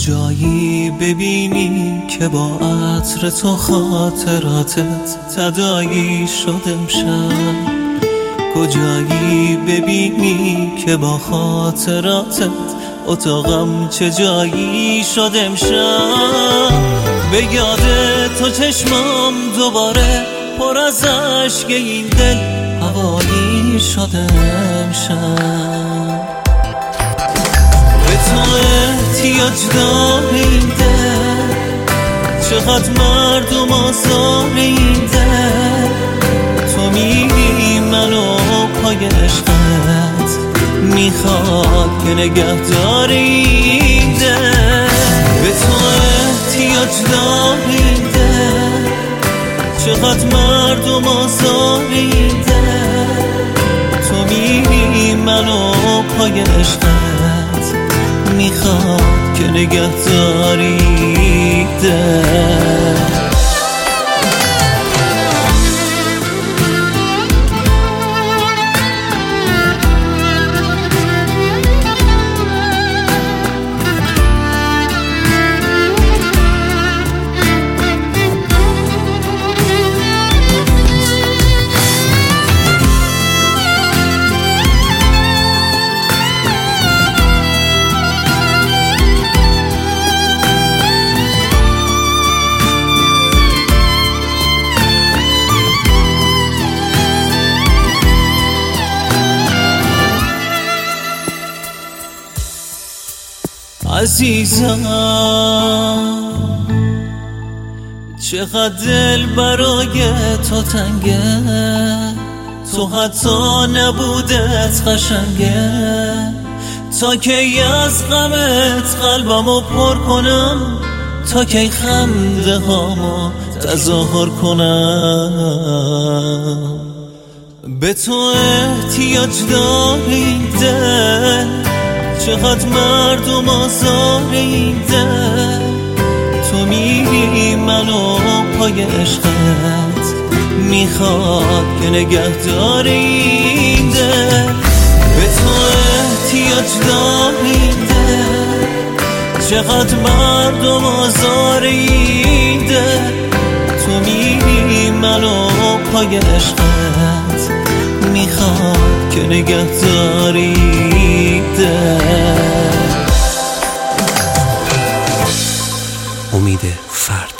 کجایی ببینی که با عطر تو خاطراتت تداعی شد امشب؟ کجایی ببینی که با خاطراتت اتاقم چه جایی شد امشب؟ به یاد تو چشمام دوباره پر از عشق این دل هوایی شد امشب. به تو احتیاج داره این دل، چقدر مردم آزار این دل. تو میری منو پای عشقت، میخواد که نگهدار این دل. به تو احتیاج داره این دل، چقدر مردم آزار این دل. تو میری منو پای عشقت، میخواد که نگهداری دل. عزیزم چقدر دل برای تو تنگه، تو حتی نبودت قشنگه. تا کی از غمت قلبمو پر کنم، تا کی خنده هامو تظاهر کنم. به تو احتیاج داره این دل، چقدر مردم آزار این دل. تو میری منو پای عشقت، میخواد که نگهدار این دل. به تو احتیاج داره این دل، چقدر مردم آزار این دل. تو میری منو پای عشقت، میخواد که نگهداری دل. امید فرد.